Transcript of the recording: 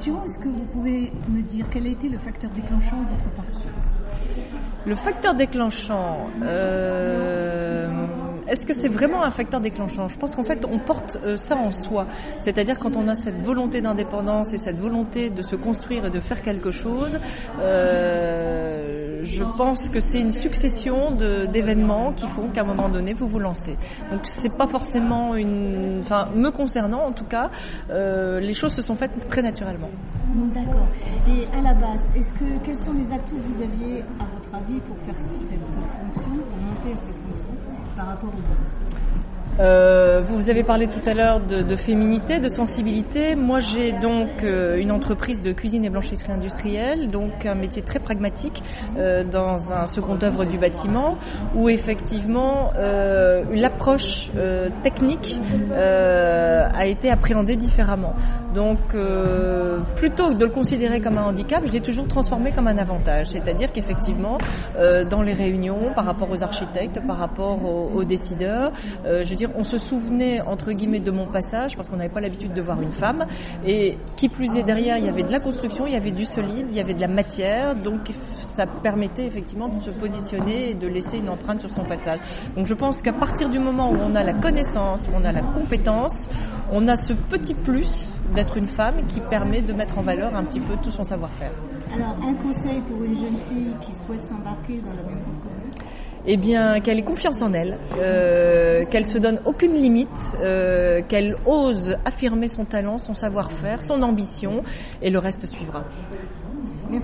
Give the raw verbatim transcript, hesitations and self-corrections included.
question. Est-ce que vous pouvez me dire quel a été le facteur déclenchant de votre parcours ? Le facteur déclenchant, euh, est-ce que c'est vraiment un facteur déclenchant ? Je pense qu'en fait, on porte euh, ça en soi. C'est-à-dire quand on a cette volonté d'indépendance et cette volonté de se construire et de faire quelque chose, euh, je pense que c'est une succession de, d'événements qui font qu'à un moment donné, vous vous lancez. Donc, c'est pas forcément une... Enfin, me concernant, en tout cas, euh, les choses se sont faites très naturellement. D'accord. Et à la base, est-ce que quels sont les atouts que vous aviez, à votre avis, pour faire cette fonction, pour monter cette fonction par rapport aux hommes ? Euh, vous avez parlé tout à l'heure de, de féminité, de sensibilité. Moi, j'ai donc euh, une entreprise de cuisine et blanchisserie industrielle, donc un métier très pragmatique euh, dans un second œuvre du bâtiment, où effectivement euh, l'approche euh, technique euh, a été appréhendée différemment. Donc, euh, plutôt que de le considérer comme un handicap, je l'ai toujours transformé comme un avantage. C'est-à-dire qu'effectivement, euh, dans les réunions, par rapport aux architectes, par rapport aux, aux décideurs, euh, je veux dire, on se souvenait, entre guillemets, de mon passage, parce qu'on n'avait pas l'habitude de voir une femme. Et qui plus est, derrière, il y avait de la construction, il y avait du solide, il y avait de la matière. Donc, ça permettait effectivement de se positionner et de laisser une empreinte sur son passage. Donc, je pense qu'à partir du moment où on a la connaissance, où on a la compétence, on a ce petit plus d'être une femme qui permet de mettre en valeur un petit peu tout son savoir-faire. Alors, un conseil pour une jeune fille qui souhaite s'embarquer dans la même voie que vous ? Eh bien, qu'elle ait confiance en elle, euh, qu'elle se donne aucune limite, euh, qu'elle ose affirmer son talent, son savoir-faire, son ambition, et le reste suivra.